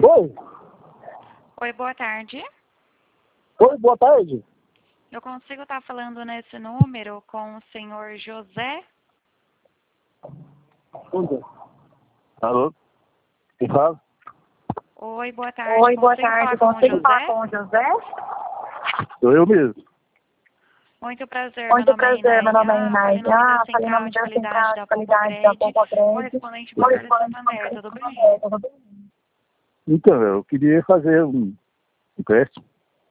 Oi? Oi, boa tarde. Oi, boa tarde. Eu consigo estar falando nesse número com o senhor José? Onde? Alô? Quem fala? Oi, boa tarde. Oi, boa Consigo tarde. falar com o Consigo falar José? com o José? Sou eu mesmo. Muito prazer, Muito prazer, meu nome é Inaiá. Falei em nome da Central de Qualidade da Pompocred, correspondente para o Santander, tudo bem? Então, eu queria fazer um empréstimo.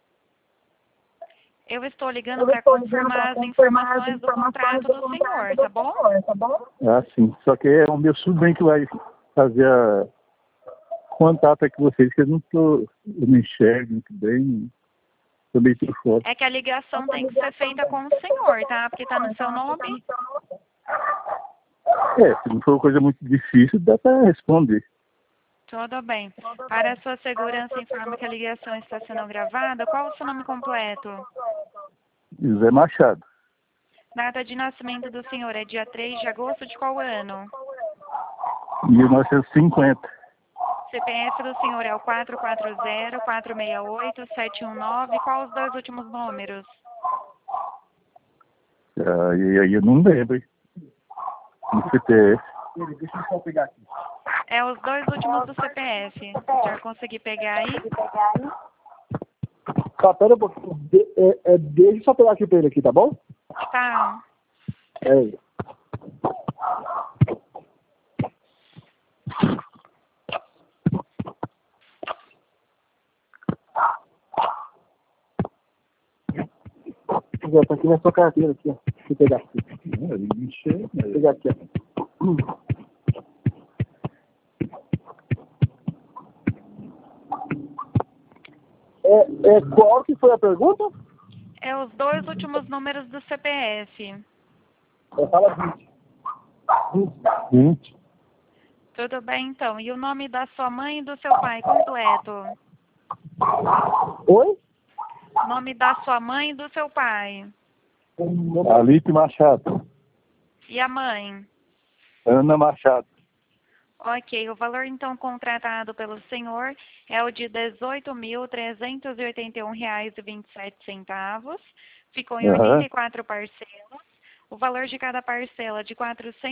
Eu estou ligando para confirmar as informações do contrato do senhor, tá bom? Ah, sim. Só que é o meu sobrinho que vai fazer a contato aqui com vocês, que eu não enxergo muito bem. Tô meio por fora. É que a ligação tem que ser feita com o senhor, tá? Porque tá no seu nome. Se não for uma coisa muito difícil, dá para responder. Tudo bem. Para a sua segurança, informe que a ligação está sendo gravada. Qual o seu nome completo? José Machado. Data de nascimento do senhor é dia 3 de agosto de qual ano? 1950. CPF do senhor é o 440-468-719. Qual os dois últimos números? E aí eu não lembro, hein? No CPF. Deixa eu só pegar aqui. É os dois últimos do CPF. Se o senhor conseguir pegar aí. Tá, pera um pouquinho. Deixa eu só pegar aqui pra ele aqui, tá bom? Tá. É. Tá aqui na sua carteira aqui, ó. Deixa eu pegar aqui. Vou pegar aqui, ó. Qual que foi a pergunta? É os dois últimos números do CPF. Fala 20. Tudo bem, então. E o nome da sua mãe e do seu pai completo? Oi? Nome da sua mãe e do seu pai? Alice Machado. E a mãe? Ana Machado. Ok, o valor então contratado pelo senhor é o de R$ 18.381,27. Ficou em 84 parcelas. O valor de cada parcela de R$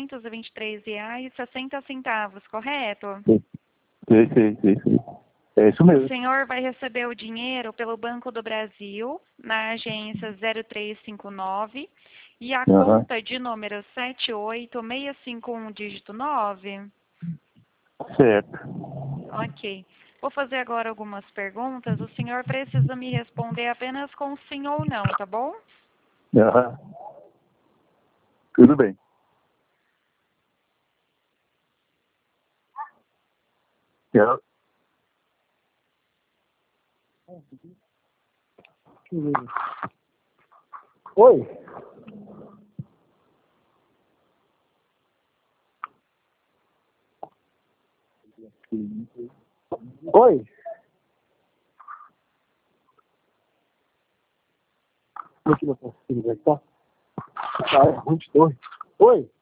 423,60, correto? Sim. É isso mesmo. O senhor vai receber o dinheiro pelo Banco do Brasil, na agência 0359, e a conta de número 78651, dígito 9. Certo. Ok. Vou fazer agora algumas perguntas. O senhor precisa me responder apenas com sim ou não, tá bom? Tudo bem. Oi? Oi? Aqui na tá? Tá, 22. Oi?